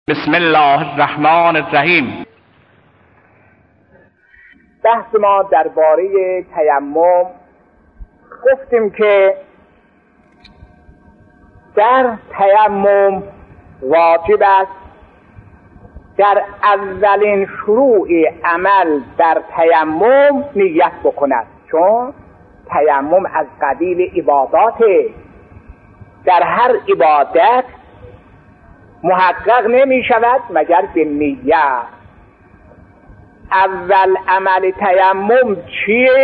بسم الله الرحمن الرحیم. بحث ما درباره تیمم گفتیم که در تیمم واجب است در اولین شروع عمل در تیمم نیت بکند، چون تیمم از قبیل عباداته. در هر عبادت محقق نمی شود مگر به نیت. اول عمل تیمم چیه؟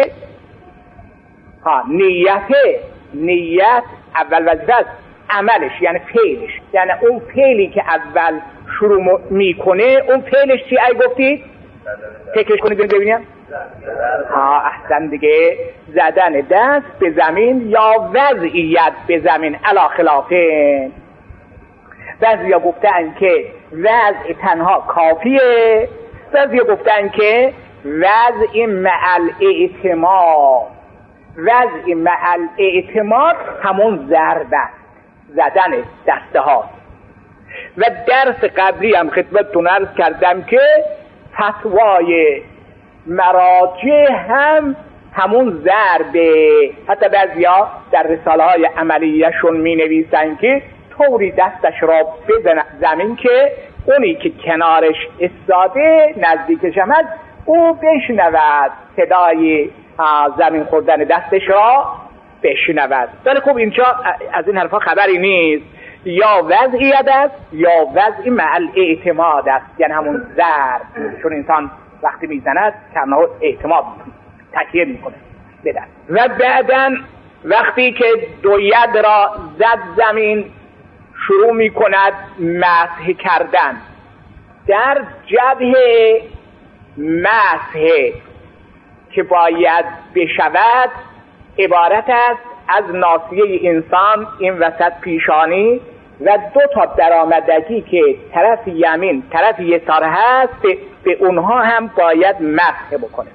نیت اول وظیفه است. عملش یعنی فعلش، یعنی اون فعلی که اول شروع میکنه اون فعلش چی؟ ای گفتید؟ فکرش کنید ببینیم. احسن دیگه، زدن دست به زمین یا وضعیت به زمین علی خلافه. بعضیا گفتن که وضع تنها کافیه، بعضیا گفتن که وضع مع الاعتماد. وضع مع الاعتماد همون ضرب است، زدن دسته ها. و درس قبلی هم خدمتتون عرض کردم که فتوای مراجع هم همون ضربه. حتی بعضیا در رساله های عملیشون می نویسن که طوری دستش را بزنه زمین که اونی که کنارش استاده نزدیکش هم هست او بشنود صدای زمین خوردن دستش را بشنود. ولی خب اینجا از این حرفا خبری نیست. یا وضعیت است یا وضع مع الاعتماد است، یعنی همون ضرب. چون انسان وقتی میزند کمنها اعتماد تکیه میکنه بدن. و بعداً وقتی که دو ید را زد زمین شروع میکند مسح کردن. در جبهه مسح که باید بشود عبارت است از ناصیه انسان این وسط پیشانی و دو تا درآمدگی که طرف یمین طرف یسار هست به اونها هم باید مسح بکنه.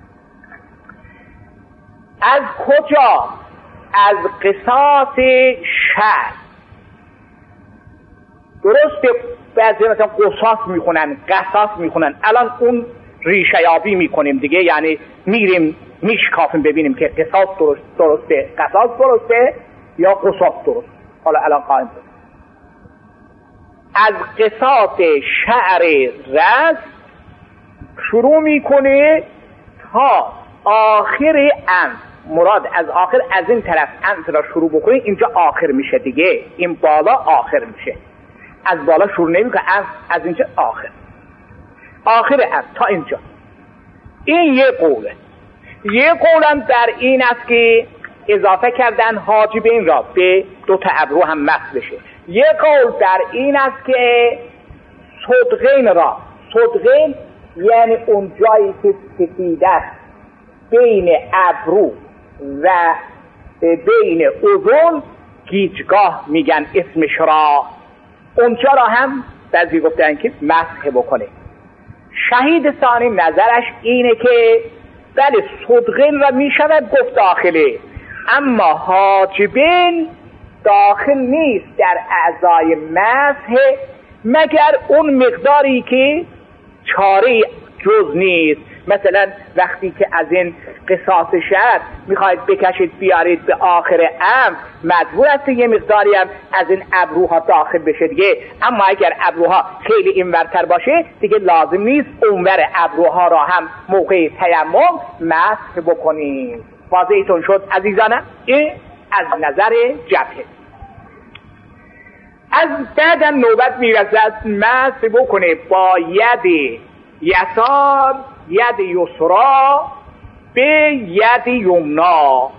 از کجا؟ از قصاص شعر. درسته بعضی مثلا قصاص میخونن، قصاص میخونن. الان اون ریشه یابی میکنیم دیگه، یعنی میریم میشکافیم ببینیم که قصاص درسته، قصاص درسته یا قصاص درست. حالا الان قائم بود از قصاص شعر رأس شروع میکنه تا آخر انف. مراد از آخر از این طرف انف را شروع بکنه، اینجا آخر میشه دیگه. این بالا آخر میشه، از بالا شروع نمیکنه، از اینجا آخر انف تا اینجا. این یه قوله. یه قولم در این است که اضافه کردن حاجبین را به دو تا ابرو هم مسح بشه. یه قول در این است که صدغین را، صدغین یعنی اون جایی که سفید است بین ابرو و بین اذن، گیجگاه میگن اسمش را، اونجا را هم بعضی گفتن که مسح بکنه. شهید ثانی نظرش اینه که بله صدغین را میشود گفت داخله، اما حاجبین داخل نیست در اعضای مسح مگر اون مقداری که چاره جز نیست. مثلا وقتی که از این قصاص شعر میخواید بکشید بیارید به آخر انف، مجبور است یه مقداری هم از این ابروها داخل بشه دیگه. اما اگر ابروها خیلی اینورتر باشه دیگه لازم نیست اونور ابروها را هم موقع تیمم مسح بکنید. واضحتون شد عزیزانم؟ این از نظر جبهه. از بعدم نوبت میرسد مسح بکنه با ید یسار، ید یسرا به ید یمنا.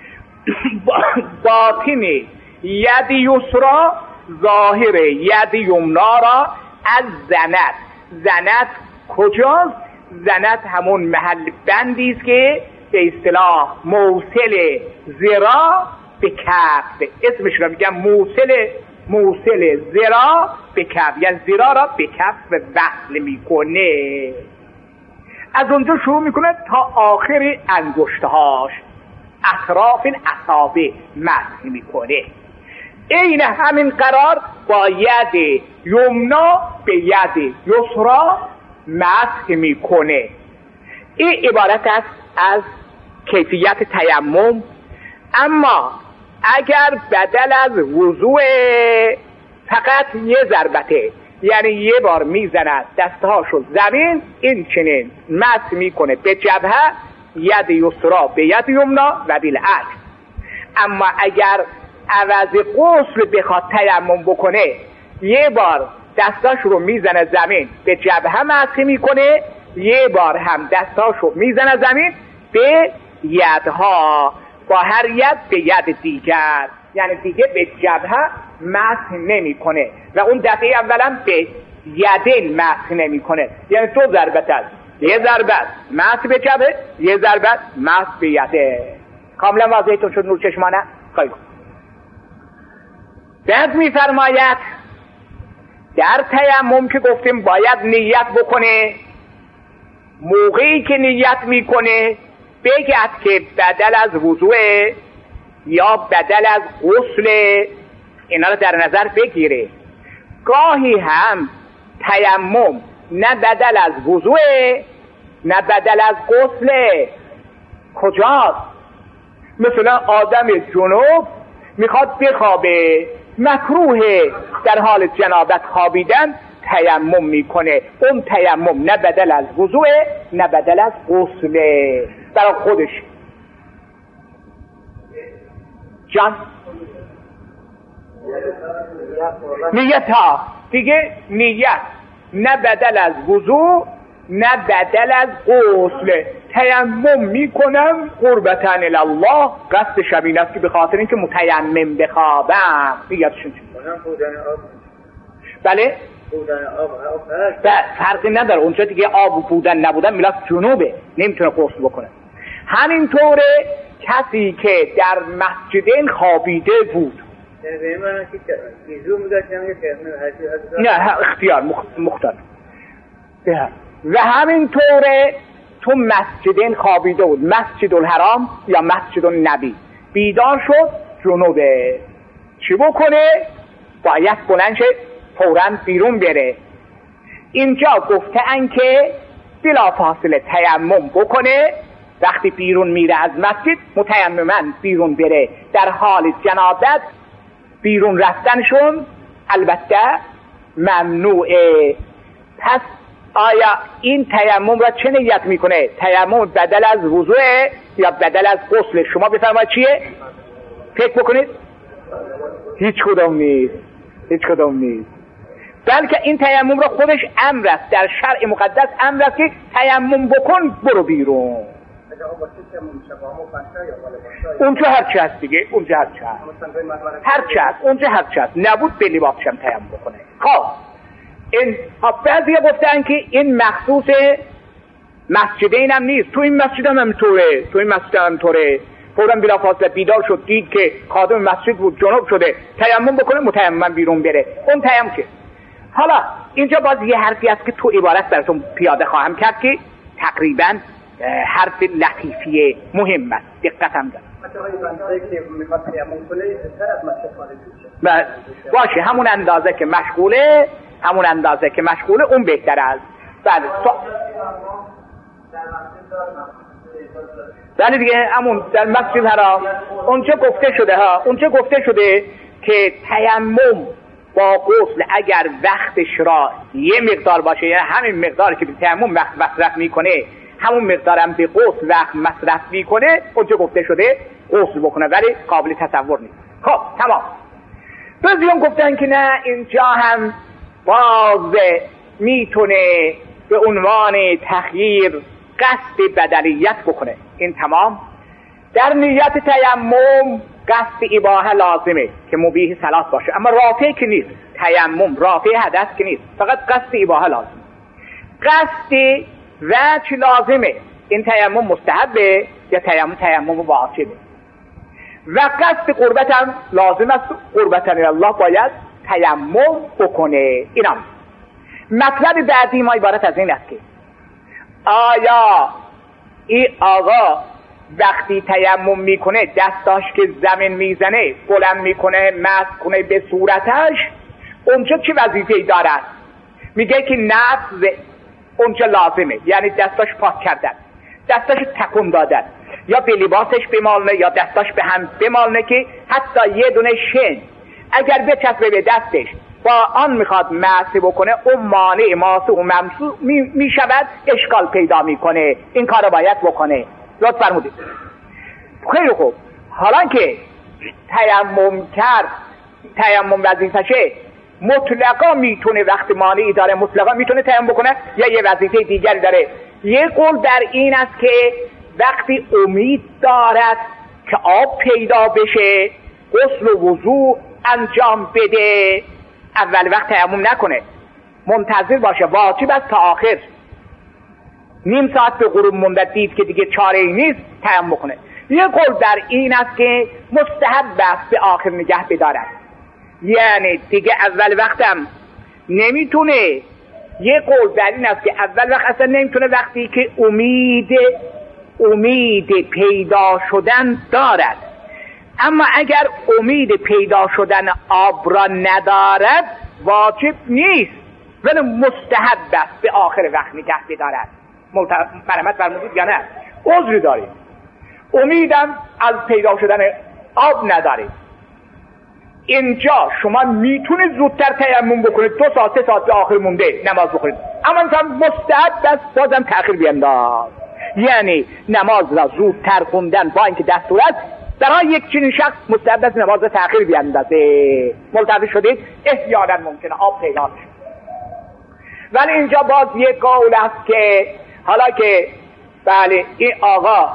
باطن ید یسرا ظاهر ید یمنا را از زنت. زنت کجاست؟ زنت همون محل بندی است که به اصطلاح موصل ذراع به کف. اسمش را میگم موصل ذراع به کف، یعنی ذراع را به کف وصل میکنه. از اونجا شروع میکنه تا آخر انگشتهاش، اطراف اصابع مسح میکنه. این همین قرار با ید یمنا به ید یسرا مسح میکنه. این عبارت است از کیفیت تیمم. اما اگر بدل از وضوء فقط یه ضربته، یعنی یه بار میزند دستهاشو زمین، این چنین مسح میکنه به جبهه، ید یسرا به ید یمنا و بالعکس. اما اگر عوض غسل بخواد تیمم بکنه، یه بار دستاش رو میزنه زمین به جبهه مسح میکنه، یه بار هم دستاشو میزنه زمین به یدها، با هر ید به ید دیگر، یعنی دیگه به جبهه مسح نمیکنه و اون دفعه اولا به یدین مسح نمیکنه. یعنی دو ضربت است، یه ضربت مسح به جبهه، یه ضربت مسح به یده. کاملا واضحتون شد نور چشمانه؟ خیلی بعد میفرماید در تیمم که گفتیم باید نیت بکنه، موقعی که نیت میکنه بگد که بدل از وضوء یا بدل از غسل، اینا رو در نظر بگیره. گاهی هم تیمم نه بدل از وضوء نه بدل از غسل. کجاست؟ مثلا آدم جنوب میخواد بخوابه، مکروه در حال جنابت خوابیدن، تیمم میکنه. اون تیمم نه بدل از وضوء نه بدل از غسل برای خودش. جان نیت ها دیگه، نیت نه بدل از وضوء نه بدل از غسل. تیمم میکنم قربتاً الله، قصد شبین است که به خاطر اینکه متیمم بخوابم. نیتشون چی؟ بله فرقی نداره، اونجا دیگه آب بودن نبودن میلاد جنوبه، نمیتونه غسل بکنه. همینطوره کسی که در مسجدین خوابیده بود، نه اختیار مختار، و همینطوره تو مسجدین خوابیده بود، مسجد الحرام یا مسجد النبی، بیدار شد جنوبه، چی بکنه؟ باید بلند شه فوراً بیرون بره. اینجا گفتن که بلا فاصله تیمم بکنه، وقتی بیرون میره از مسجد متیمماً بیرون بره. در حال جنابت بیرون رفتنشون البته ممنوعه. پس آیا این تیمم را چه نیت میکنه؟ تیمم بدل از وضوء یا بدل از غسل؟ شما بفرمایید چیه؟ فکر بکنید. هیچ کدام نیست، بلکه این تیمم را خودش امر است، در شرع مقدس امر است که تیمم بکن برو بیرون. اونجا هرچی هست دیگه، اونجا هرچی هست نبود به لباسشم تیمم بکنه. خب این بعضی گفتن که این مخصوص مسجدین هم نیست، تو این مسجد هم همینطوره. فوراً بلا فاصله بیدار شد، دید که خادم مسجد بود جنوب شده، تیمم بکنه متیمم بیرون بره. اون تیمم که حالا اینجا باز یه حرفی است که تو عبارت براتون پیاده خواهم کرد که تقریباً حرف لطیفیه مهم است، دقت هم دارم. باشه همون اندازه که مشغوله اون بهتر است. بله دیگه همون در مسجد حرام اونجا گفته شده که تیمم با غسل اگر وقتش را یه مقدار باشه، یعنی همین مقداری که به تیمم وقت مصرف میکنه همون مقدارم به غسل وقت مصرف میکنه، اونجا گفته شده غسل بکنه، ولی قابل تصور نیست. خب تمام. بعضیان گفتن که نه، اینجا هم باز میتونه به عنوان تغییر قصد بدلیت بکنه. این تمام. در نیت تیمم قصد اباحه لازمه که مبیح صلات باشه، اما رافع که نیست. تیمم رافع حدث که نیست، فقط قصد اباحه لازمه. قصد وجه لازمه، این تیمم مستحبه یا تیمم واجبه. و قصد قربت هم لازم است، قربتن الله باید تیمم بکنه. اینا مطلب بعدی ما عبارت از این است که آیا این آقا وقتی تیمم میکنه دستاش که زمین میزنه بلند میکنه مسح کنه به صورتش، اونجا چه وظیفه‌ای دارد؟ میگه که نفس اونجا لازمه، یعنی دستاش پاک کردن، دستاش تکون دادن، یا به لباسش بمالنه یا دستاش به هم بمالنه که حتی یه دونه شن اگر بچسبه به دستش با آن میخواد معصی بکنه اون مانع معصی و ممسوح میشود، اشکال پیدا میکنه. این کار رو باید بکنه. لطف فرمودید. خیلی خوب. حالا که تیمم کرد، تیمم وظیفشه مطلقا میتونه وقتی مانعی داره مطلقا میتونه تیمم بکنه یا یه وظیفه دیگری داره؟ یه قول در این است که وقتی امید دارد که آب پیدا بشه غسل و وضو انجام بده، اول وقت تیمم نکنه، منتظر باشه، واجب است تا آخر. نیم ساعت به غروب مونده دید که دیگه چاره‌ای نیست، تیمم کنه. یه قول در این است که مستحب است به آخر نگه بدارد، یعنی دیگه اول وقتم نمیتونه. یه قول در این است که اول وقت اصلا نمیتونه وقتی که امید پیدا شدن دارد. اما اگر امید پیدا شدن آب را ندارد واجب نیست ولی مستحب است به آخر وقت نگه بدارد. مرحمت فرمودید یا نه؟ عذری دارید، امیدم از پیدا شدن آب ندارید، اینجا شما میتونید زودتر تیمم بکنید، 2 ساعت 3 ساعت به آخر مونده نماز بخورید، اما مثلا مستحب است بازم تأخیر بینداز، یعنی نماز را زودتر خوندن با اینکه دستور است برای یک چنین شخص مستحب است نماز را تأخیر بیندازه. ملتفت شدید؟ احیانا ممکنه آب پیدا نشه. ولی اینجا باز یک قول است که حالا که بله این آقا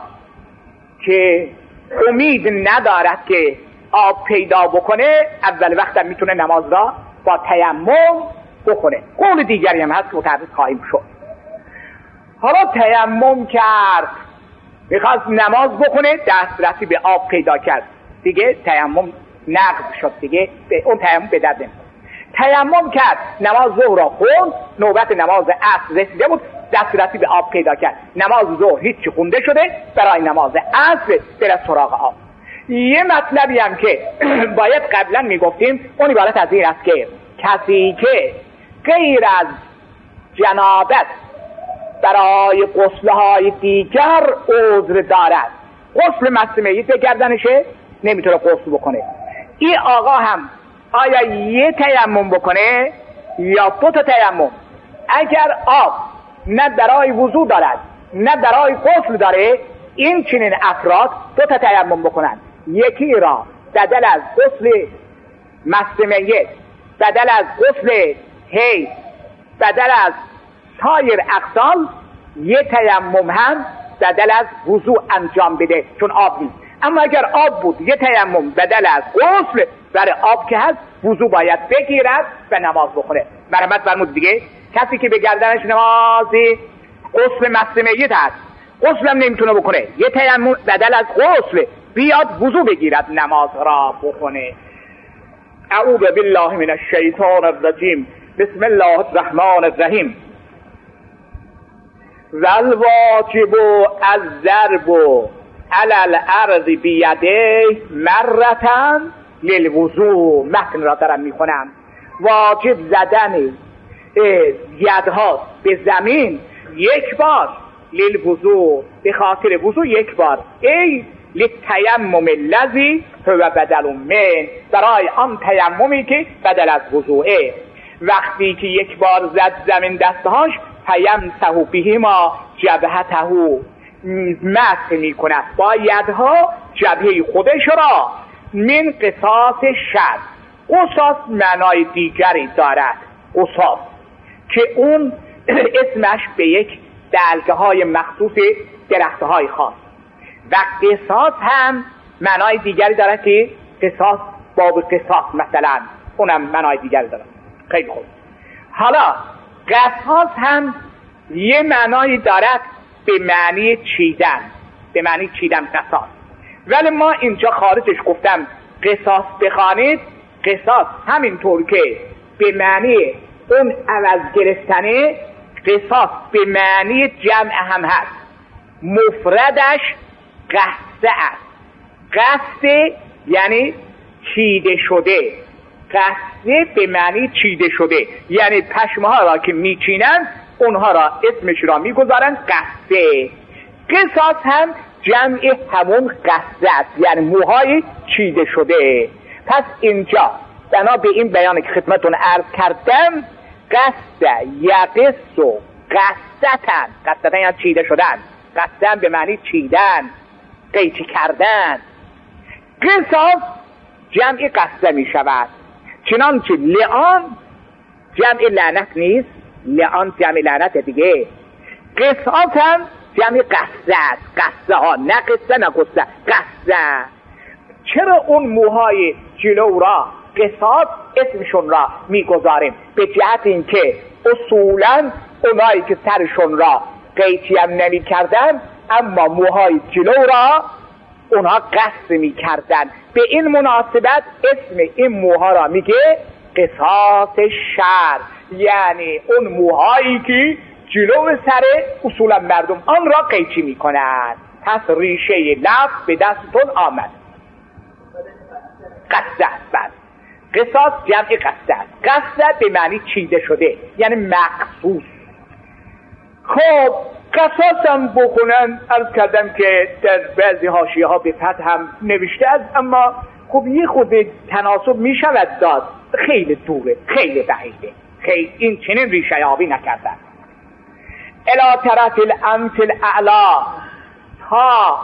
که امید ندارد که آب پیدا بکنه اول وقت میتونه نماز را با تیمم بکنه. قول دیگری هم هست که متعرض خواهیم شد. حالا تیمم کرد، میخواست نماز بکنه، دسترسی به آب پیدا کرد، دیگه تیمم نقض شد، دیگه اون تیمم به درد نمیخوره. تیمم کرد، نماز ظهر را خوند، نوبت نماز عصر رسیده بود، دسترسی به آب پیدا کرد، نماز ظهر هیچی خونده شده، برای نماز عصر بره سراغ آب. یه مطلبی هم که باید قبلا میگفتیم اون عبارت از این است که کسی که غیر از جنابت برای غسل‌های دیگر عذر دارد، غسل مس میت به گردنشه نمیتونه غسل بکنه، این آقا هم آیا یه تیمم بکنه یا 2 تا تیمم؟ اگر آب نه برای وضو دارد نه برای غسل داره، این چنین افراد 2 تا تیمم بکنن، یکی را بدل از غسل مس میت، بدل از غسل حیض، بدل از سایر اغسال، یه تیمم هم بدل از وضو انجام بده چون آب نیست. اما اگر آب بود یه تیمم بدل از غسل، برای آب که هست وضو باید بگیرد و نماز بخوره. مرحمت فرمود دیگه. کسی که به گردنش نمازی غسل مس میت هست، غسل هم نمیتونه بکنه، یه تیمم بدل از غسل بیاد وضو بگیرد نماز را بخونه. اعوذ بالله من الشیطان الرجیم. بسم الله الرحمن الرحیم. والواجب الضرب علی الارض بیده مرة للوضوء. متن را دارم میخونم. واجب زدن یدها به زمین 1 بار، للوضوء به خاطر وضوء 1 بار، ای للتیمم الذی هو بدل من، برای آن تیممی که بدل از وضوعه. وقتی که 1 بار زد زمین دستهاش، فیمسح بهما جبهته، مسح میکند با یدها جبهه خودش را. من قصاص شد، قصاص معنای دیگری دارد، قصاص که اون اسمش به یک دلگه های مخصوص درخته های خاص، و قصاص هم معنای دیگری دارد که قصاص باب قصاص مثلا، اونم معنای دیگری دارد. خیلی خوب. حالا قصاص هم یه معنای دارد به معنی چیدن، به معنی چیدن قصاص، ولی ما اینجا خارجش گفتم قصاص بخوانید. قصاص همینطور که به معنی اون عوض گرفتنه، قصاص به معنی جمع هم هست. مفردش قصه است. قصه یعنی چیده شده، قصه به معنی چیده شده، یعنی پشمه ها را که میچینن اونها را اسمش را میگذارن قصه. قصاص هم جمع همون قصه است، یعنی موهای چیده شده. پس اینجا بنا به این بیان که خدمتون عرض کردم، قصه یقص و قصتن یعنی چیده شدن، قصتن به معنی چیدن، قیچی کردن. قصاص جمع قصه می شود، چنانچه لعان جمع لعنت نیست، لعان جمع لعنت دیگه. قصاص هم جمع قصه است، قصه ها، نه قصه نه قصه، قصه. چرا اون موهای جلو را قصاص اسمشون را میگذاریم؟ به جهت اینکه اصولا اونایی که سرشون را قیچی هم نمی کردن اما موهای جلو را اونها قصد می کردن. به این مناسبت اسم این موها را میگه قصاص شر، یعنی اون موهایی که جلو سر اصولا مردم آن را قیچی می کنند. پس ریشه لفظ به دستتون آمد. قصه است. قصاص جمع قصه است. قصه به معنی چیده شده، یعنی مخصوص. خب قصاص هم بخونن، عرض کردم که در بعضی حاشیه ها به فتح هم نوشته است، اما خب یه خود تناسب می شود داد، خیلی دوره، خیلی بعیده، خیلی این چنین ریشه یابی نکردن. الی طرف الانف الاعلا، تا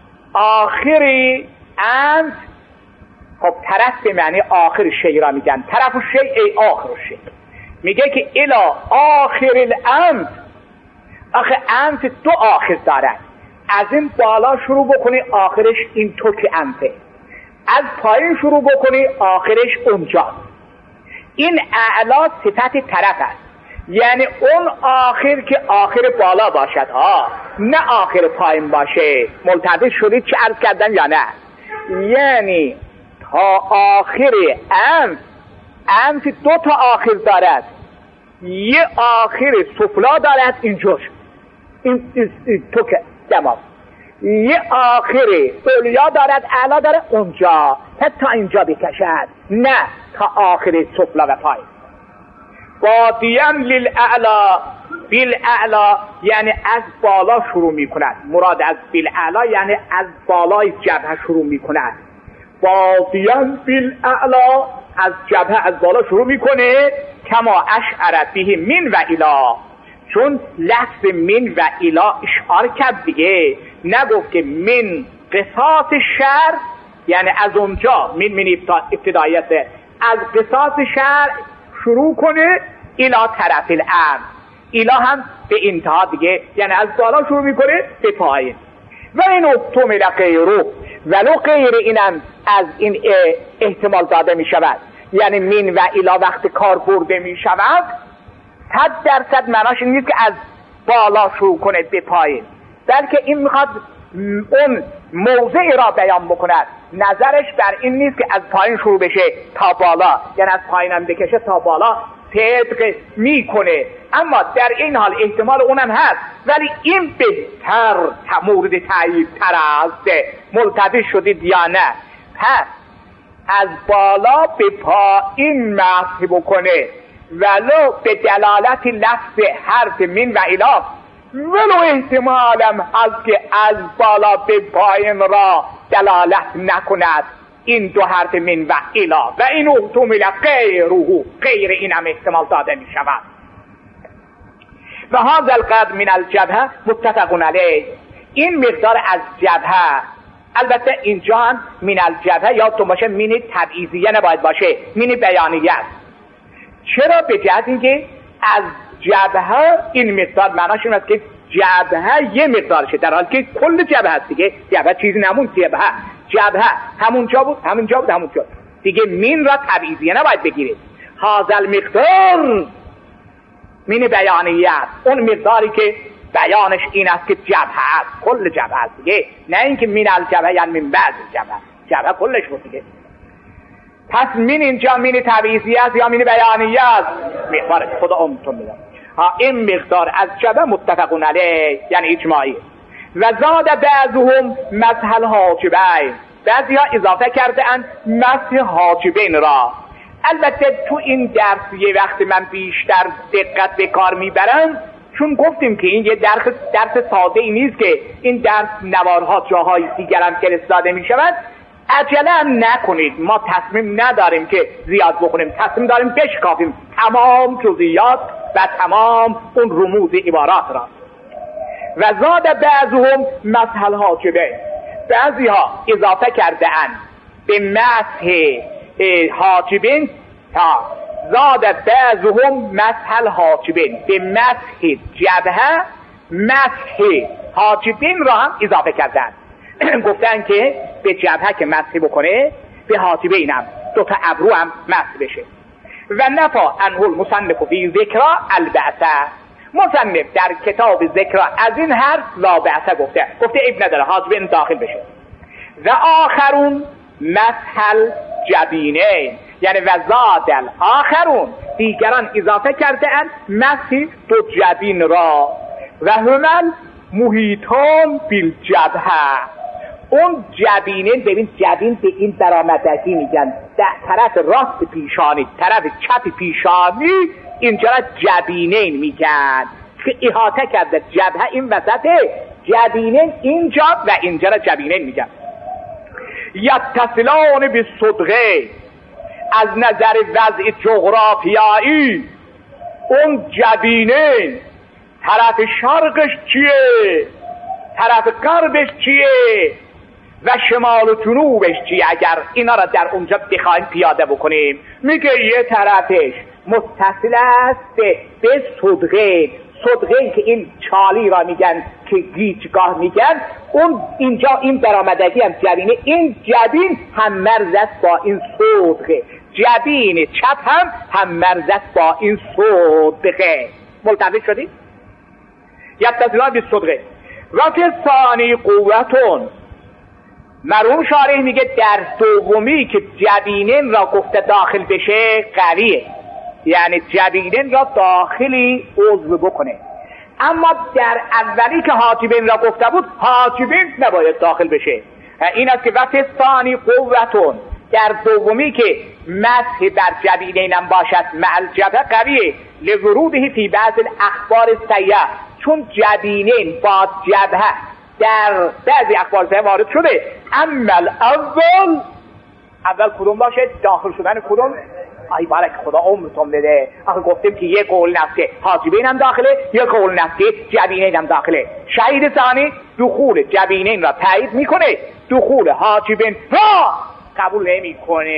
آخری انف. خب طرف به معنی آخر شی را میگن، طرف و شی ای آخر شی. میگه که الی آخر الانف، آخه انف دو آخر دارد، از این بالا شروع بکنی آخرش این توک انفه، از پایین شروع بکنی آخرش اونجا. این اعلا صفت طرف است، یعنی اون آخر که آخر بالا باشد ها، نه آخر پایین باشه. ملتبس شدید چه عرض کردن یا نه؟ یعنی تا آخر انف دو تا آخر دارد، یه آخر سفلا دارد اینجور، این تو که دماغ، یه آخر علیا دارد اعلا دارد اونجا، تا اینجا بکشد، نه تا آخر سفلا و پای. بادیم للاعلا، بالاعلا یعنی از بالا شروع می کند، مراد از بالاعلا یعنی از بالای جبهه شروع می کند. بادیم بالاعلا، از جبهه از بالا شروع میکنه. کما اشعر به من و الا، چون لفظ من و الا اشعار کرد دیگه، نگفت که من قصاص شر، یعنی از اونجا من ابتدایت از قصاص شر شروع کنه الا طرف الامر، الا هم به انتها دیگه، یعنی از بالا شروع میکنه به پایین. و این اکتمل غیره، ولو غیر اینم از این احتمال داده می شود، یعنی من و الا وقت کار برده می شود 100% معناش این نیست که از بالا شروع کنه به پایین، بلکه این میخواد اون موضعی را بیان بکند. نظرش بر این نیست که از پایین شروع بشه تا بالا، یعنی از پایینم بکشه تا بالا صدق میکنه، اما در این حال احتمال اونم هست، ولی این بهتر مورد تایید تر است. ملتبس شدید یا نه؟ پس از بالا به پایین مسح بکنه، ولو به دلالت لفظ حرف من و الا، ولو احتمالم هست که از بالا به پایین را دلالت نکند این دو حرف من و الا. و این احتمال غیره، غیر اینم احتمال داده می شود. و هذا القدر من الجبهه متفق علیه، این مقدار از جبهه. البته اینجا هم من الجبهه یادتون باشه من تبعیضیه نباید باشه، من بیانیه است. چرا؟ به جهت اینکه از جبهه این مقدار معناش این است که جبهه یه مقدارشه، در حالی که کل جبهه است دیگه. جبهه چیزی نمون، جبهه همونجا بود دیگه. من را تبعیضیه نباید بگیرید. هذا المقدار من بیانیه است، اون مقداری که بیانش این است که جبهه است، کل جبهه است دیگه، نه اینکه من الجبهه یعنی من بعض جبهه کلش بود دیگه. پس من اینجا من تبعیضیه است یا من بیانیه است؟ مقدار خدا عمرتون میدم. این مقدار از جبهه متفقون علیه یعنی اجماعی. و زاد بعضهم مسح الحاجبین، بعضی ها اضافه کرده اند مسح حاجبین را. البته تو این درس یه وقت من بیشتر دقت به کار میبرم، چون گفتیم که این یه درس ساده ای نیست که این درس نوارها جاهای دیگر هم فرستاده میشود. عجله هم نکنید، ما تصمیم نداریم که زیاد بخونیم، تصمیم داریم بشکافیم تمام جزئیات و تمام اون رموز عبارات را. و زاد بعضهم مسح الحاجبین، بعضی ها اضافه کرده اند به مسح حاجبین، زاد بعضهم مسح الحاجبین، به مسح جبهه مسح حاجبین را هم اضافه کردن. گفتن که به جبهه که مسح بکنه، به حاجبین هم دوتا ابرو هم مسح بشه. و نفا عنه المصنف فی ذکرا البعثه، مصنف در کتاب ذکرا از این حرف لا بعثه گفته عیب نداره حاجبین داخل بشه. و آخرون مسح الجبینین، یعنی و زاد الاخرون، دیگران اضافه کرده اند مسح دو جبین را. و همل محیطان بالجبهه، اون جبینین، ببین جبین به این درآمدگی میگن، در طرف راست پیشانی، طرف چپ پیشانی، اینجا را جبینین میگن که احاطه کرده جبهه این وسطه، جبینین اینجا و اینجا را جبینین میگن. یتصلان بالصدغه، از نظر وضع جغرافیایی اون جبینین طرف شرقش چیه، طرف غربش چیه و شمال و جنوبش چیه. اگر اینا را در اونجا بخوایم پیاده بکنیم، میگه یه طرفش متصل است به صدغه، صدغه که این چالی را میگن که گیجگاه میگن، اون اینجا این برآمدگی هم جبینه، این جبین هم مرز است با این صدغه، جبین چپ هم مرز است با این صدغه. ملتفت شدید؟ یتصلان بالصدغه. و فی ثانی قوتون، مرحوم شارح میگه در دومی که جبینین را گفته داخل بشه قویه، یعنی جبینین را داخلی عضو بکنه. اما در اولی که حاجبین را گفته بود، حاجبین نباید داخل بشه. این است که و فی ثانی قوتون، در دومی که مسح بر جبینین هم باشد مع الجبهه قویه، لورودهی فی بعض الاخبار السیئه، چون جبینین با جبهه در بعضی اخبار سیئه وارد شده. اما اول کدوم باشه؟ داخل شدن کدوم؟ ای بارک خدا عمرتون بده. آخه گفتیم که یک قول نفسه حاجبین هم داخله، یک قول نفسه جبینین هم داخله. شهید ثانی دخول جبینین را تایید میکنه، دخول حاجبین را قبول نمیکنه.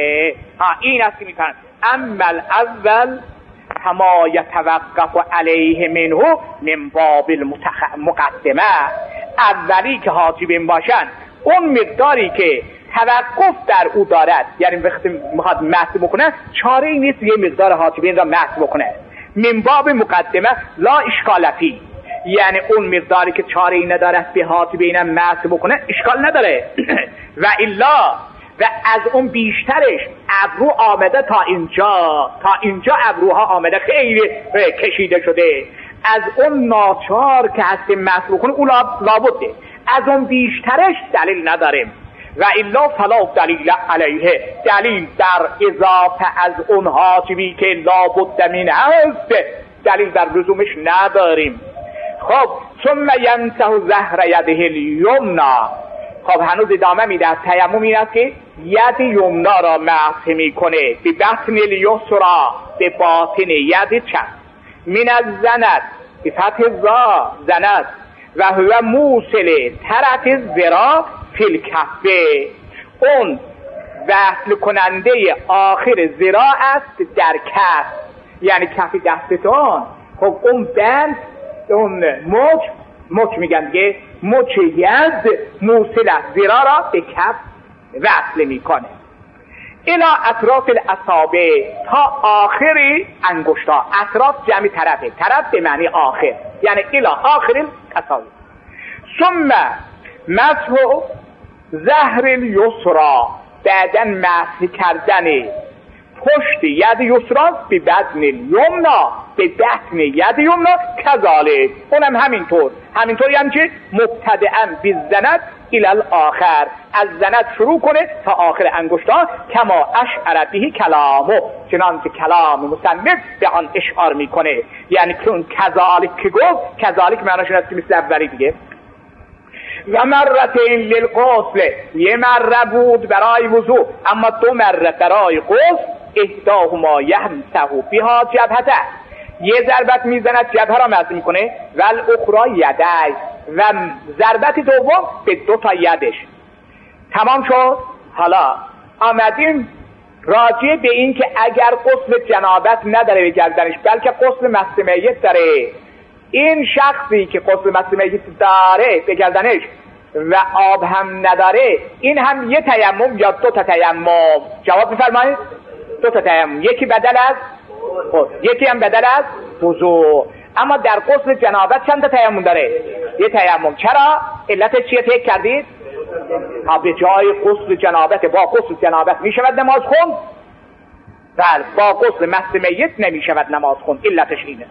این است که میکنن اما الاول کما یتوقف علیه منه من باب المقدمه، اولی که حاجبین باشن اون مقداری که توقف در او دارد، یعنی وقتی میخواد مسح بکنه چاره ای نیست یه مقدار حاجبین را مسح بکنه. من باب مقدمه لا اشکال فی، یعنی اون مقداری که چاره ای ندارد به حاجبین مسح بکنه اشکال نداره. و الا و از اون بیشترش ابرو آمده تا اینجا ابروها آمده خیلی کشیده شده، از اون ناچار که هست مسح بکنه اون لابده، از اون بیشترش دلیل نداریم. و الا فلا دلیل علیه، دلیل در اضافه از اون حاجبی که لابد من هست دلیل در لزومش نداریم. خب ثم يمسح ظهر یده الیمنا، خب هنوز ادامه میده. از تیمم این است که ید یمنا را مسح میکنه به بطن الیسرا، به باطن ید چپ، من الزند به فتح زا زند، و هو موصل طرف ذراع فی الکفه، اون وصل کننده آخر ذراع است در کف، یعنی کف دستتون. خب اون بند، اون مچ میگن دیگه، مچ ید موصل ذراع را به کف وصل میکنه. الی اطراف الاصابع، تا آخر انگشتا. اطراف جمع طرفه، طرف به معنی آخر، یعنی الی آخر الاصابع. ثم مسح ظهر الیسرا، بعدن مسح کردن پشت ید یسرا به بدن الیمنا، به بطن ید یمنا کذالک، اونم همینطور. همینطور یعنی که مبتدئا بالزند الى الاخر، از زند شروع کنه تا آخر انگشتان، کما اشعر به کلامو، چنانکه کلام مصنف به آن اشعار میکنه. یعنی چون کذالک که گفت، کذالک معناش هست که مثل اولی دیگه. و مرتین للغسل، یه مره بود برای وضوع، اما 2 مره برای غسل. احداهما یمسح بها جبهته، یه ضربت میزند جبهه را مسح میکنه، و الاخرى یدی، و ضربت دوم به 2 تا یدش. تمام شد. حالا آمدیم راجع به این که اگر غسل جنابت نداره به گردنش، بلکه غسل مس میت داره، این شخصی که غسل مس میت داره به گردنش و آب هم نداره، این هم یه تیمم یا 2 تا تیمم؟ جواب میفرمایید 2 تا تیمم، یکی بدل از یکی هم بدل از وضوء. اما در غسل جنابت چند تا تیمم داره؟ یه تیمم. چرا؟ علتش چیه فکر کردید؟ به جای غسل جنابت، با غسل جنابت می شود نماز خوند، بله با غسل مس میت نمی شود نماز خوند. علتش اینه.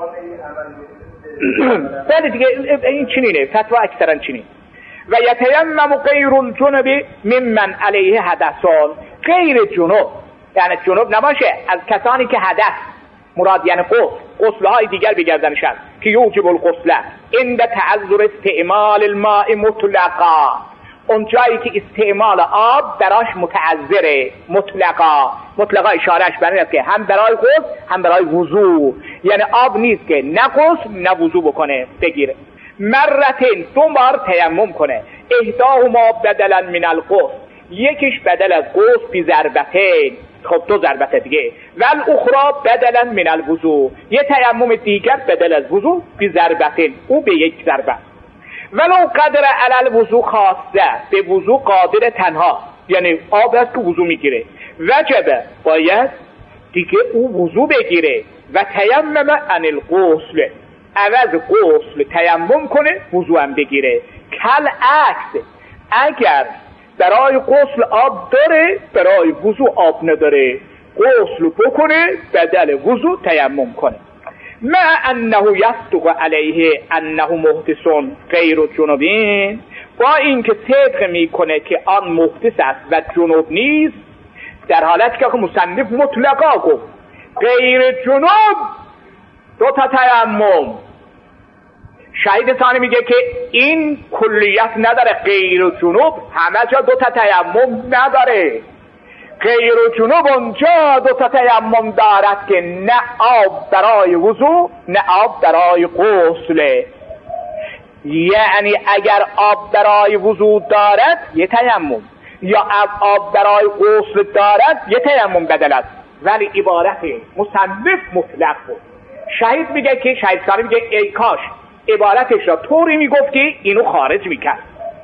بله دیگه این چنینه، فتوا اکثرا چنین. و یتیمم غیر الجنب ممن علیه حدثون، غیر جنوب یعنی جنوب نباشه، از کسانی که حدث مراد یعنی غسل‌های دیگر بگردنش هست که یوجب الغسل عند تعذر استعمال الماء مطلقا، اون جایی که استعمال آب براش متعذره. مطلقا اشارهش بر اینه که هم برای غسل هم برای وضوع، یعنی آب نیست که نه غسل نه وضوع بکنه بگیره. مرتين 2 بار تیمم کنه، احداهما بدلا من الغسل، یکیش بدل از غسل بی ضربتین، خب 2 ضربت دیگه، و الاخرى بدلا من الوضوء، یه تیمم دیگر بدل از وضوء بی ضربتین، او به 1 ضربت. ولو قدر علی الوضوء خاصه، به وضوء قادر تنها، یعنی آب هست که وضوء میگیره، وجبه باید دیگه او وضوء بگیره. و تیمم عن الغسل، عوض غسل تیمم کنه وضوء هم بگیره. کل عکس، اگر برای غسل آب داره برای وضوء آب نداره، غسل بکنه بدل وضوء تیمم کنه. مع انه یصدق علیه انه محدث غیر جنوبین، با اینکه صدق میکنه که آن محدث است و جنوب نیست، در حالتی که مصنف مطلقا گفت غیر جنوب 2 تا تیمم. شهید ثانی میگه که این کلیت نداره، غیر جنوب همه جا 2 تا تیمم نداره، غیر جنوب اونجا 2 تا تیمم دارد که نه آب برای وضوء نه آب برای غسل. یعنی اگر آب برای وضوء دارد یه تیمم، یا آب برای غسل دارد یه تیمم بدل است، ولی عبارت مصنف مطلق بود. شهید میگه که شهید ثانی میگه ای کاش عبارتش را طوری میگفت که اینو خارج میکرد.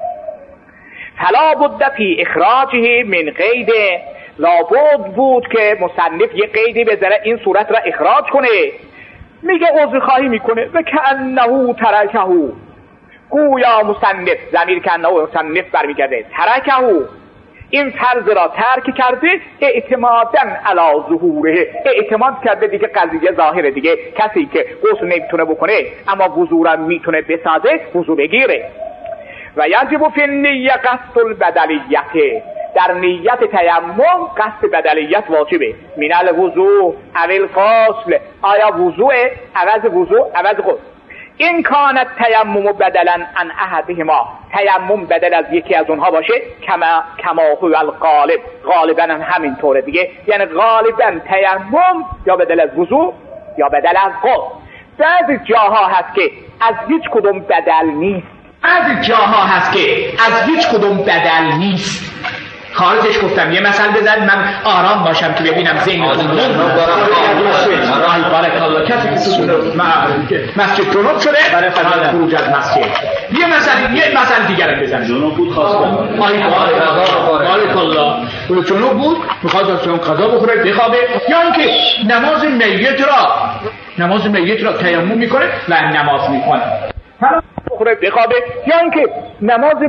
فلا بد فی اخراجه من قید، لابد بود که مصنف یه قیدی بذاره این صورت را اخراج کنه. میگه عذر خواهی میکنه و کأنه ترکه، گویا مصنف، ضمیر کأنه مصنف برمیگرده، ترکه این فرض را ترک کرده، اعتمادا علی ظهوره، اعتماد کرده دیگه قضیه ظاهره دیگه، کسی که غسل نمیتونه بکنه اما وضو را میتونه بسازه وضو بگیره. و یجب فی النیه قصد البدلیت، در نیت تیمم قصد بدلیت واجبه. من الوضوء او الغسل، آیا وضوء عوض وضوء عوض غسل. این کانت تیمم بدلا عن احدهما، تیمم بدل از یکی از اونها باشه، کما هو الغالب، غالبا هم همین طوره دیگه، یعنی غالبا تیمم یا بدل از وضوء یا بدل از غسل. بعضی جاها هست که از هیچ کدوم بدل نیست، بعضی جاها هست که از هیچ کدوم بدل نیست. خارجش گفتم یه مثل بزن من آرام باشم که ببینم زین بارک الله، کسی که مسجد جنوب شده برای خروج از مسجد، یه مثل دیگر بزن. جنوب بود خواسته بارک الله، جنوب بود میخواد از اون قضا بخوره بخوابه، یا اینکه نماز میت را تیمم میکنه و نماز میکنه بخوره بخوابه، یا اینکه نماز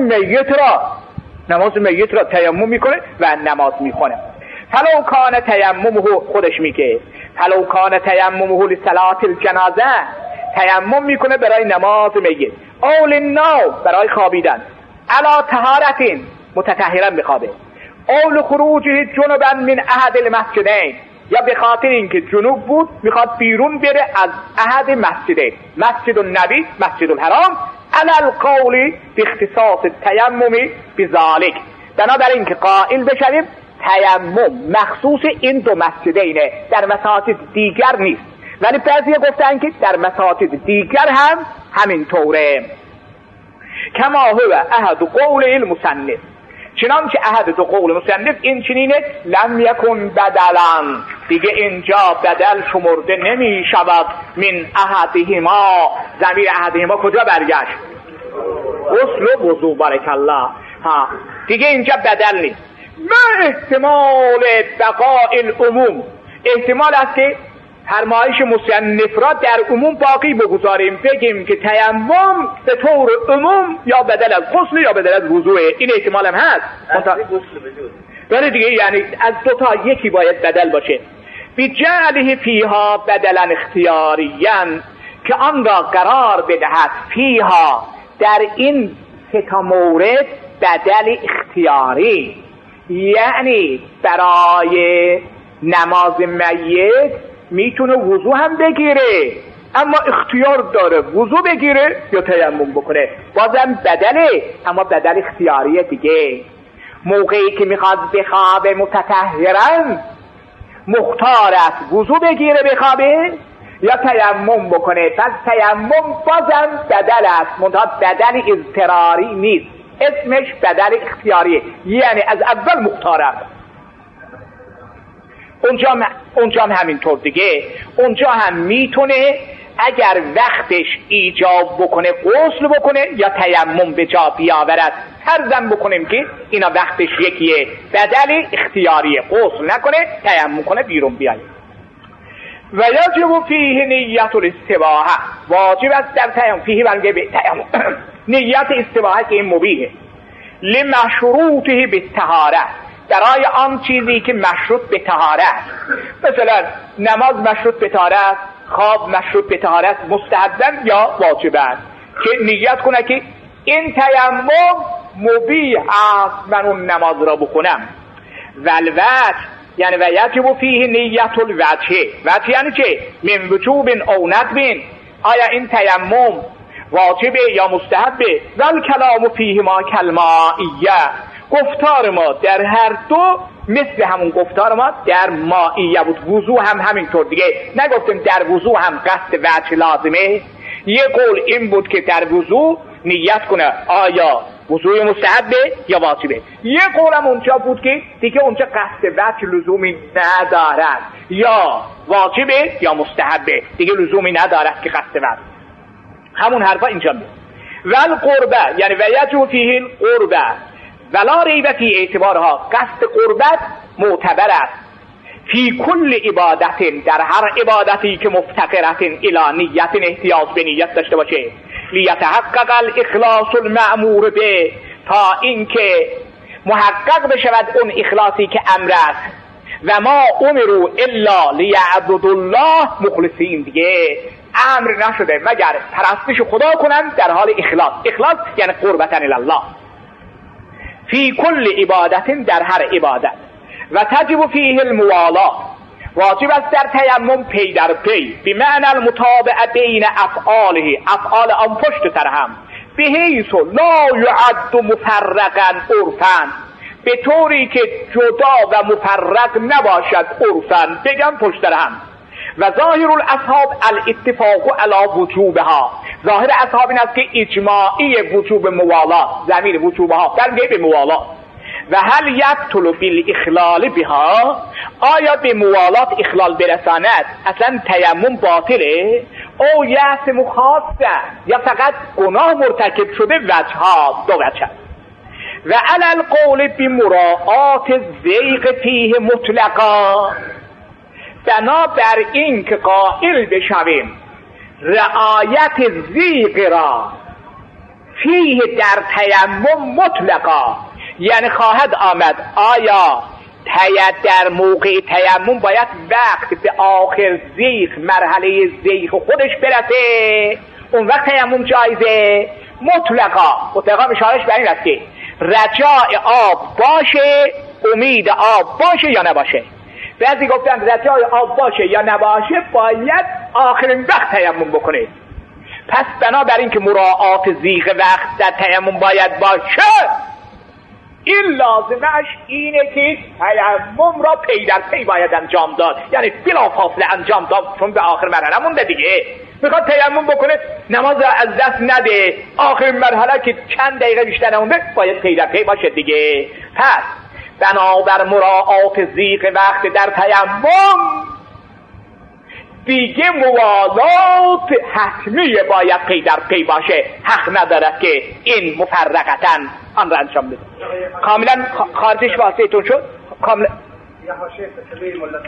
میت را تیمم میکنه و نماز میخونه. فلو کان تیممه، خودش میگه فلو کان تیممه لصلاة الجنازه، تیمم میکنه برای نماز میت، او للنوم، برای خوابیدن، علی طهارت متطهرا بخوابه، اول خروجه جنبا من احد المسجدین، یا به خاطر اینکه جنوب بود میخواد بیرون بره از احد مسجدین، مسجد النبی مسجد الحرام، علی القول باختصاص التیمم بذالک، بنابراین که قائل بشویم تیمم مخصوص این دو مسجدینه، در مساجد دیگر نیست. ولی بعضی گفتن که در مساجد دیگر هم همین طوره. کما هو احد قول المصنف، چنانچه احد دو قول مصنف این چنینه، لم یکن بدلا، دیگه اینجا بدل شمرده نمی شود، من احدهما، ضمیر احدهما کجا برگشت؟ غسل و وضو، بارک الله. دیگه اینجا بدل نیست. ما احتمال بقاء العموم، احتمال است که فرمایش مصنف را در عموم باقی بگذاریم، بگیم که تیمم به طور عموم یا بدل از غسل یا بدل از وضوء، این احتمال هم هست. ولی دیگه یعنی از دو تا یکی باید بدل باشه. بجعله فیها بدلا اختیاریا، که آن را قرار بدهد فیها، در این سه تا مورد بدل اختیاری، یعنی برای نماز میت میتونه وضو هم بگیره اما اختیار داره وضو بگیره یا تیمم بکنه، بازم بدله اما بدل اختیاریه دیگه. موقعی که میخواد بخوابه متطهرا مختار است وضو بگیره بخوابه یا تیمم بکنه، پس تیمم بازم بدل است، منتها بدل اضطراری نیست، اسمش بدل اختیاریه، یعنی از اول مختار است. اونجا هم همینطور دیگه، اونجا هم میتونه اگر وقتش ایجاب بکنه غسل بکنه یا تیمم به جا بیاورد. فرضاً بکنیم که اینا وقتش یکیه، بدل اختیاریه، غسل نکنه تیمم کنه بیرون بیاید. و یجب فیه نیت الاستباحه، واجب است در تیمم، فیه بلگه به تیمم نیت استباحه که این مبیحه، لمشروطه بالطهاره، برای آن چیزی که مشروط به طهارت، مثلا نماز مشروط به طهارت، خواب مشروط به طهارت، مستحباً یا واجباً، که نیت کنه که این تیمم مبیح است من اون نماز را بخونم. والوجه یعنی و یجب فیه نیت الوجه، وجه یعنی چه؟ من وجوب او ندب، آیا این تیمم واجبه یا مستحبه؟ والکلام فیه ما کالمائیه، گفتار ما در هر دو مثل همون گفتار ما در مائیه بود. وضو هم همینطور دیگه، نگفتیم در وضو هم قصد وجه لازمه؟ یه قول این بود که در وضو نیت کنه آیا وضوء مستحبه یا واجبه، یه قولم اونجا بود که دیگه اونجا قصد وجه لزومی ندارد، یا واجبه یا مستحبه، دیگه لزومی ندارد که قصد وجه. همون حرفا اینجا میاد. والقربه یعنی و یجب فیه القربه ولا ریب فی اعتبارها، قصد قربت معتبر است فی کل عبادت، در هر عبادتی که مفتقرت الی نیت، احتیاج به نیت داشته باشه، لیتحقق الاخلاص المأمور به، تا اینکه محقق بشود اون اخلاصی که امر است. و ما امروا الا لیعبدوا الله مخلصین، دیگه امر نشده مگر پرستش خدا کنن در حال اخلاص. اخلاص یعنی قربتن الی الله فی کل عبادت، در هر عبادت. و تجب فیه الموالا، واجب است در تیمم پی در پی، بمعنی المتابعه بین افعاله، افعال آن پشت سر هم، بحیث لا یعد مفرقا عرفا، به طوری که جدا و مفرق نباشد عرفا، بگم پشت سر هم. و ظاهر الاصحاب الاتفاق علی وجوبها، ظاهر اصحاب این است که اجماعی وجوب موالات، ضمیر وجوبها برگه به موالات. و هل یبطل بالاخلال بها، آیا به موالات اخلال برساند اصلا تیمم باطله؟ او یأثم خاصه، یا فقط گناه مرتکب شده؟ وجهها دو وجه. و علی القول بمراعات الزیغ فیه مطلقا، بنابر این که قائل بشویم رعایت زیغ را فیه در تیمم مطلقا، یعنی خواهد آمد آیا در موقع تیمم باید وقت به آخر زیغ، مرحله زیغ خودش برسه، اون وقت تیمم جایزه، مطلقا میشارش به این است که رجاء آب باشه، امید آب باشه یا نباشه. بعضی گفتن رجاء آب باشه یا نباشه باید آخرین وقت تیمم بکنه. پس بنابراین که مراعات ضیق وقت در تیمم باید باشه، این لازمش اینه که تیمم را پی در پی باید انجام داد، یعنی بلافاصله انجام داد، چون به آخر مرحله مونده دیگه. میخواد تیمم بکنه، نماز را از دست نده، آخر مرحله که چند دقیقه بیشتر نمونده باید پی در پی باشه دیگه. پس بنابر مراعات ضیق وقت در تیمم دیگه موالات حتمی باید پی در پی باشه، حق ندارد که این مفرقتاً آن را انجام بده. کاملا خارجش واسطتون شد؟ کاملا یا حاشیه تکبیر ملت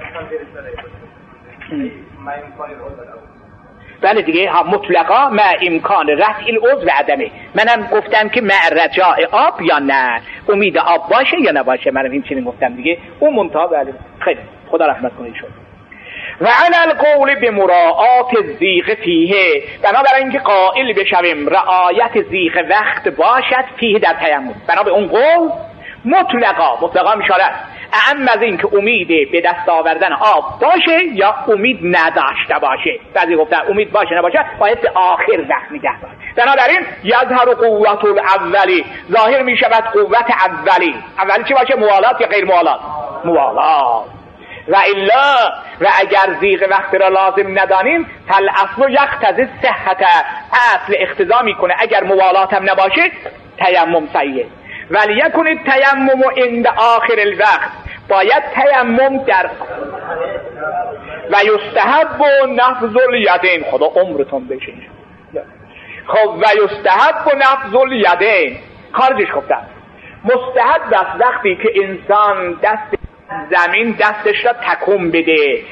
ما امکان العضو. بله دیگه، مطلقا ما امکان رفع العضو و عدمه. منم گفتم که مع رجاء آب یا نه، امید آب باشه یا نباشه، منم این چنین گفتم دیگه. اون منتها بله. خیلی خدا رحمت کنه شد. و علی القول بمراعات ضیق فیه، بنابراین اینکه قائل بشویم رعایت ضیق وقت باشد فیه در تیمم، بنا به اون قول مطلقا میشارد اعم از این که امید به دست آوردن آب باشه یا امید نداشته باشه. بعضی گفتن امید باشه نباشه باید به آخر وقت نگه داشت. بنابراین یظهر قوت الاولی، ظاهر می شود قوت اولی چی باشه؟ موالات یا غیر موالات؟ موالات. و الا و اگر ضیق وقت را لازم ندانیم فالاصل یقتضی صحت، اصل اقتضا میکنه اگر موالات هم نباشه تیمم صحیحه. ولی یکن التیمم عند آخر الوقت، باید تیمم در و یستحب نفض الیدین، خدا عمرتون بشه. خب و یستحب نفض الیدین خارجش گفتم مستحب است وقتی که انسان دست زمین دستش را تکون بده،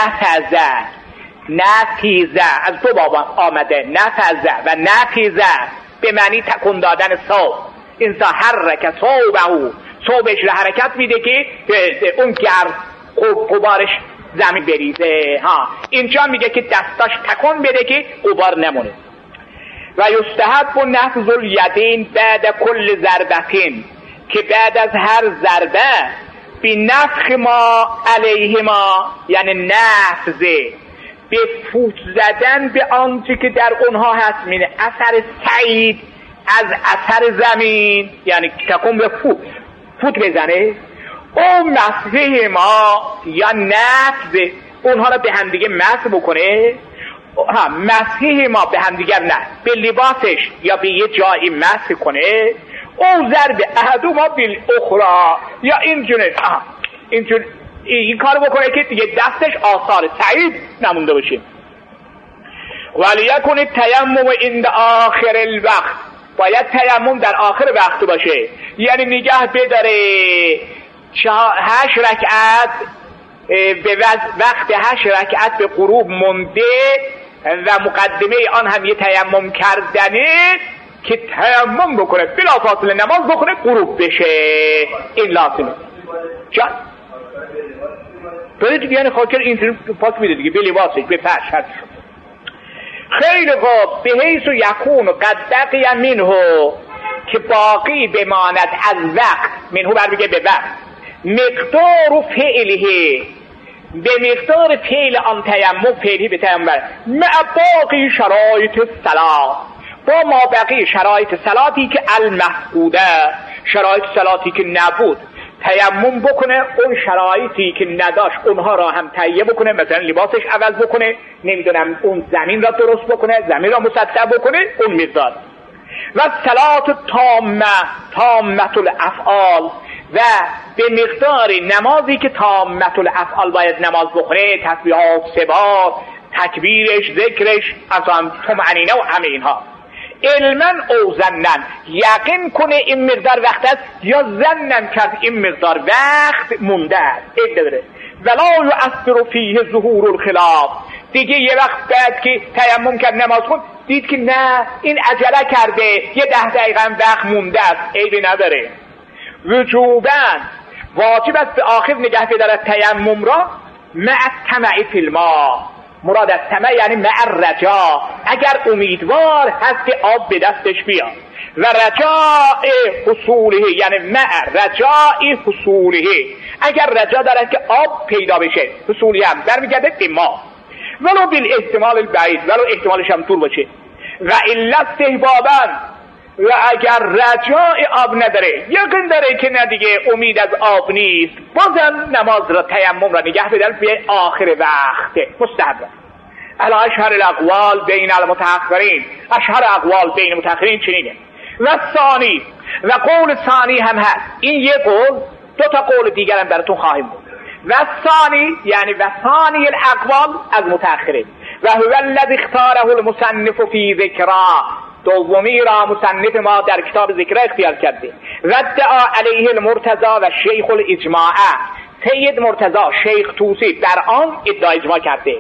نفیزه از دو باب آمده، نفیزه و نفیزه به معنی تکون دادن صوب. انسان حرکت صوبش را حرکت میده که اون گرد غبارش زمین بریزه. اینجا میگه که دستاش تکون بده که غبار نمونه. و یستحب نفض الیدین بعد کل ضربتین، که بعد از هر ضربه بی نفخ ما علیهما، یعنی نفذه به فوت زدن به آنچه که در اونها هست، مینه اثر سعید از اثر زمین، یعنی تکون به فوت بزنه. او مسحه ما یا نفذ اونها را به همدیگه مسح بکنه. مسحه ما به همدیگر نه، به لباسش یا به یه جایی مسح کنه. او ضرب احدهما بالاخرى، یا اینجور این کارو بکنه که دیگه دستش آثار سعید نمونده باشه. ولی یکن التیمم عند آخر الوقت، باید تیمم در آخر وقت باشه، یعنی نگه بداره 8 رکعت به وقت 8 رکعت به غروب مونده و مقدمه آن هم یه تیمم کردنه که تیمم بکنه بلافاصله نماز بخونه غروب بشه. این لازمه. جان برای دیگه یعنی خاطر این پاک میده دیگه، به لباسش به فرش هست. خیلی خوب. به حیث و یکون قد بقی منه، که باقی بماند از وقت، منه برمیگه به وقت، مقدار فعله، به مقدار فعل آن تیمم، فعلی به تیمم مع باقی شرایط الصلاة، با ما بقی شرایط صلاتی که المفقوده، شرایط صلاتی که نبود تیمم بکنه، اون شرایطی که نداشت اونها را هم تهیه بکنه، مثلا لباسش عوض بکنه، نمیدونم اون زمین را درست بکنه، زمین را مسطح بکنه، اون مقدار. و صلات تامه الافعال، و به مقدار نمازی که تامه الافعال باید نماز بخونه، تسبیحات 3 بار، تکبیرش، ذکرش، اصلا طمأنینه و همه اینها. علما او ظنن، یقین کنه این مقدار وقت است، یا ظنن کرد این مقدار وقت مونده است، ولا یؤثر فیه ظهور الخلاف، دیگه یه وقت بعد که تیمم کرد نماز خوند دید که نه این عجله کرده، یه 10 دقیقه وقت مونده است، عیبی نداره. وجوباً واجب است به آخر نگه بدارد تیمم را مع الطمع فی الماء، مراد از طمع یعنی مع رجا، اگر امیدوار هست که آب به دستش بیاد، و رجاء حصوله یعنی مع رجاء حصوله، اگر رجا دارد که آب پیدا بشه، حصولی هم برمیگرده به ما، ولو بالاحتمال البعید، ولو احتمالش هم دور باشه، و الا استحبابا، و اگر رجاء آب نداره، یقین داره که نه دیگه امید از آب نیست، بازم نماز را تیمم را نگه بدار به آخر وقت مستحب. الا اشهر الاقوال بین المتأخرین، اشهر اقوال بین متأخرین چنینه. و ثانی، و قول ثانی هم هست، این یک قول، دو تا قول دیگر هم براتون خواهیم بود. و ثانی یعنی و ثانی الاقوال از متأخرین، و هو الذی اختاره المصنف فی ذکرا، دومی را مصنف ما در کتاب ذکر اختیار کرده. و ادعا علیه المرتضی و شیخ الاجماع، سید مرتضی شیخ طوسی در آن ادعا اجماع کرده.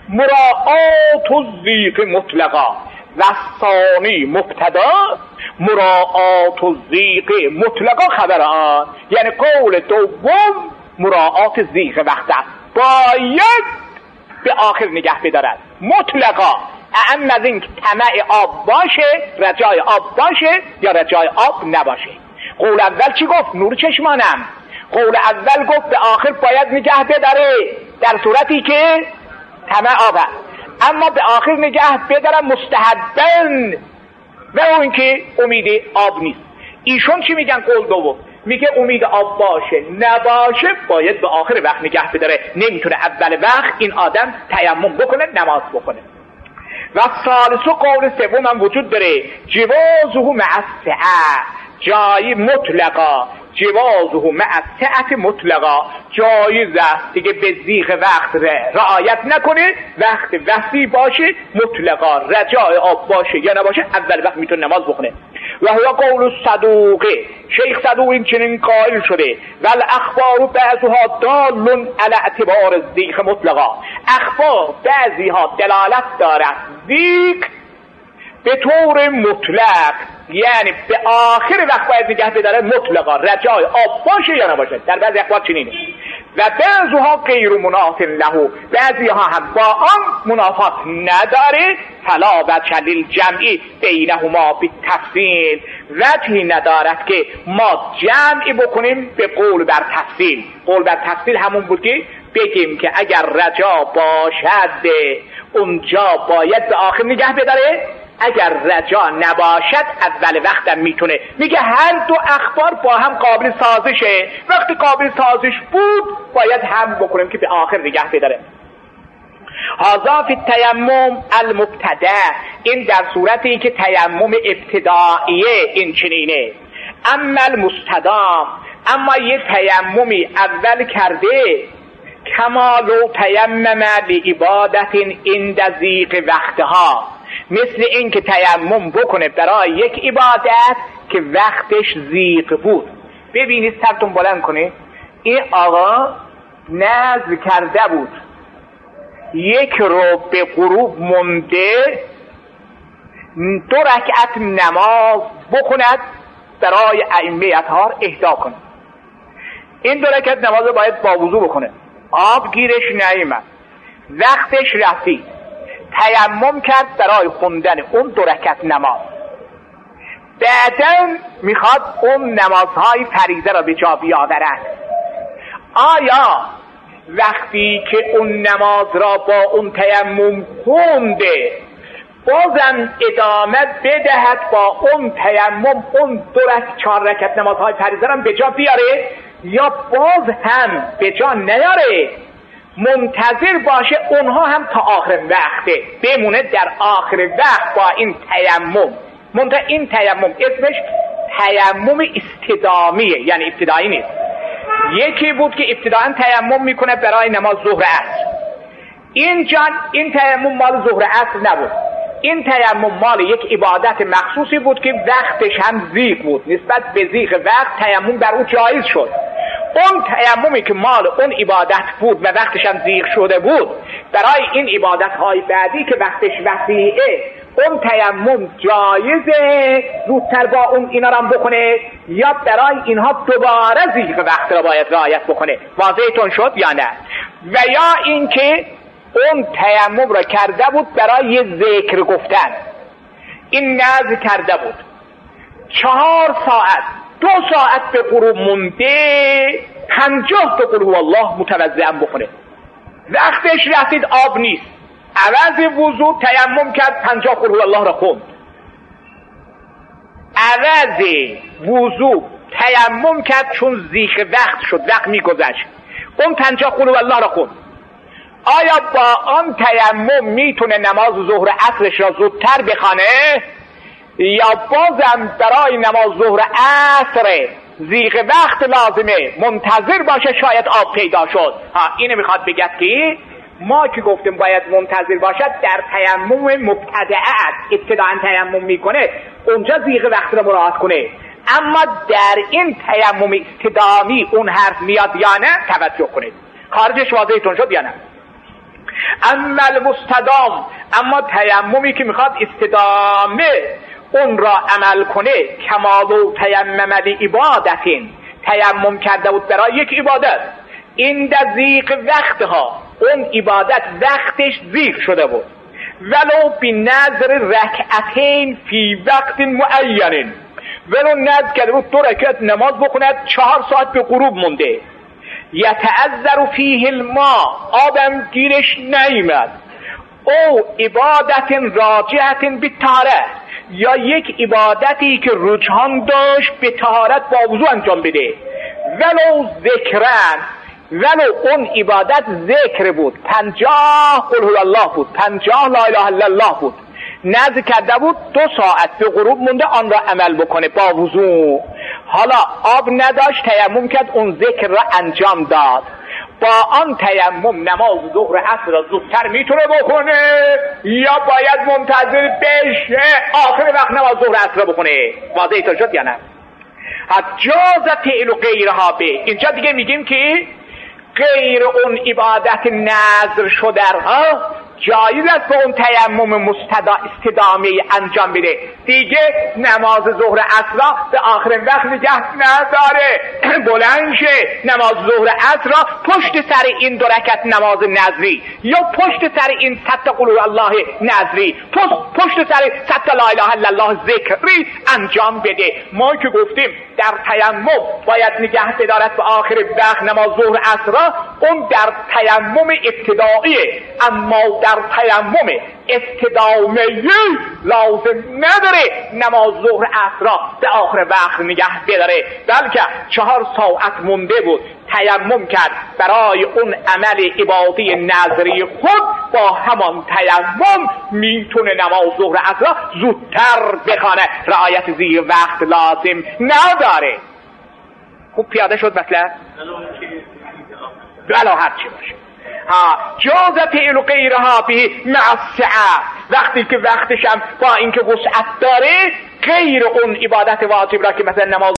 مراعات الذیق مطلقا، و ثانی مبتدا، مراعات الذیق مطلقا خبر آن، یعنی قول دوم مراعات ذیق وقت است، باید به آخر نگه بدارد مطلقا، اعم از این که طمع آب باشه، رجای آب باشه یا رجای آب نباشه. قول اول چی گفت؟ نور چشمانم. قول اول گفت به آخر باید نگه بداره در صورتی که طمع آب هست، اما به آخر نگه بدارم مستحبن، و اون که امید آب نیست. ایشون چی میگن؟ قول دوم میگه امید آب باشه نباشه باید به آخر وقت نگه بداره، نمیتونه اول وقت این آدم تیمم بکنه نماز بکنه. و ثالث قول سوم هم وجود داره، جوازه مع السعه، جای مطلقا، جوازه مع السعه مطلقا، جایز است دیگه به ذیق وقت رعایت نکنه، وقت وسیع باشه مطلقا، رجای آب باشه یا نباشه اول وقت میتونه نماز بخونه. و هو قول صدوق، شیخ صدوق این چنین قائل شده. و الاخبار بعضها دال علی اعتبار الذیق مطلقا، اخبار بعضی ها دلالت دارد ذیق به طور مطلق، یعنی به آخر وقت باید نگه بداره مطلقا، رجای آب باشه یا نباشه، در بعضی اخبار چنینه. و بعضها غیر مناف له، بعضی ها هم با آن منافات نداره. فلا وجه للجمع بینهما بالتفصیل، وجهی ندارد که ما جمعی بکنیم به قول بر تفصیل. قول بر تفصیل همون بود که بگیم که اگر رجا باشد اونجا باید به آخر نگه بداره، اگر رجا نباشد اول وقتم میتونه. میگه هر دو اخبار با هم قابل سازشه، وقتی قابل سازش بود باید هم بکنیم که به آخر نگه بداره. هذا فی التیمم المبتدع، این در صورتی که تیمم ابتدائیه این چنینه. اما المستدام، اما یه تیممی اول کرده، کما لو تیمم لعبادت عند ضیق وقتها، مثل این که تیمم بکنه برای یک عبادت که وقتش ضیق بود. ببینید سرتون بلند کنه، این آقا نذر کرده بود یک رو به غروب مونده 2 رکعت نماز بخوند برای ائمه اطهار اهدا کنه. این 2 رکعت نماز باید با وضو بکنه، آب گیرش نیامد، وقتش رسید، تیمم کرد برای خوندن اون 2 رکعت نماز. بعداً میخواد اون نمازهای فریضه را به جا بیاورد. آیا وقتی که اون نماز را با اون تیمم خونده بازم ادامه بدهد با اون تیمم اون 4 رکعت نمازهای فریضه را به جا بیاره، یا باز هم به جا نیاره، منتظر باشه اونها هم تا آخر وقته بمونه در آخر وقت با این تیمم؟ منتها این تیمم اسمش تیمم استدامیه، یعنی ابتدایی نیست. یکی بود که ابتداً تیمم میکنه برای نماز ظهر عصر، اینجا این تیمم مال ظهر عصر نبود، این تیمم مال یک عبادت مخصوصی بود که وقتش هم ضیق بود، نسبت به ضیق وقت تیمم بر او جایز شد. اون تیممی که مال اون عبادت بود و وقتش هم ضیق شده بود، برای این عبادت های بعدی که وقتش وسیعه اون تیمم جایزه زودتر با اون اینا رو بکنه، یا برای اینها دوباره ضیق وقت را باید رعایت بکنه؟ واضحتون شد یا نه؟ و یا اینکه اون تیمم را کرده بود برای ذکر گفتن. این نذر کرده بود 4 ساعت، 2 ساعت به غروب مونده 50 تا قل هو الله متوضئا بخونه. وقتش رسید آب نیست، عوض وضو تیمم کرد 50 قل هو الله را خوند. عوض وضو تیمم کرد چون زیغ وقت شد، وقت میگذشت، اون 50 قل هو الله را خوند. آیا با آن تیمم میتونه نماز ظهر عصرش را زودتر بخوانه یا بازم برای نماز ظهر عصر زیغ وقت لازمه منتظر باشه شاید آب پیدا شد؟ اینو میخواد بگه که ما که گفتیم باید منتظر باشد در تیمم مبتدعه است، ابتداء تیمم میکنه اونجا زیغ وقت را مراعات کنه، اما در این تیمم استدامی اون حرف میاد یا نه توجه کنید. خارجش واضحتون شد یا نه؟ اما المستدام، اما تیممی که میخواد استدامه اون را عمل کنه، کمالو تیمم لعبادتین، تیمم کرده بود برای یک عبادت، این در زیغ وقتها اون عبادت وقتش زیغ شده بود، ولو بی نظر رکعتین فی وقت معین، ولو نظر کرده بود 2 رکعت نماز بخوند 4 ساعت به غروب مونده، یتعذر فیه الماء، آبم گیرش نیامد، او عبادت راجعت بالطهارة، یا یک عبادتی که رجحان داشت به طهارت با وضو انجام بده، ولو ذکرن، ولو اون عبادت ذکر بود، 50 قل هو الله بود، 50 لا اله الا الله بود، نذر کرده بود 2 ساعت به غروب مونده آن را عمل بکنه با وضو، حالا آب نداشت تیمم کرد اون ذکر را انجام داد، با آن تیمم نماز ظهر عصر را زودتر میتونه بکنه یا باید منتظر بشه آخر وقت نماز ظهر عصر را بکنه؟ واضحه تا شد یا نه؟ جاز فعل غیرها به، اینجا دیگه میگیم که غیر اون عبادت نذر شده جایز است به اون تیمم استدامی انجام بده، دیگه نماز ظهر عصر به آخر وقت نگه نداره، بلند شه نماز ظهر عصر پشت سر این 2 رکعت نماز نذری یا پشت سر این 100 قل هو الله نذری، پشت سر 100 لا اله الا الله ذکری انجام بده. ما که گفتیم در تیمم باید نگه بدارد به آخر وقت نماز ظهر عصر، اون در تیمم ابتداییه، اما در تیمم استدامه لازم نداره نماز ظهر عصر به آخر وقت نگه بداره، بلکه 4 ساعت مونده بود تیمم کرد برای اون عمل عبادی نذری خود، با همان تیمم میتونه نماز ظهر عصر زودتر بخونه، رعایت زیر وقت لازم نداره. خوب پیاده شد مثلا؟ بلا هر چی باشه. جاز فعل غیرها به مع السعه، وقتی که وقتش هم با اینکه وسعت داره غیر اون عبادت واجب را که مثلا نماز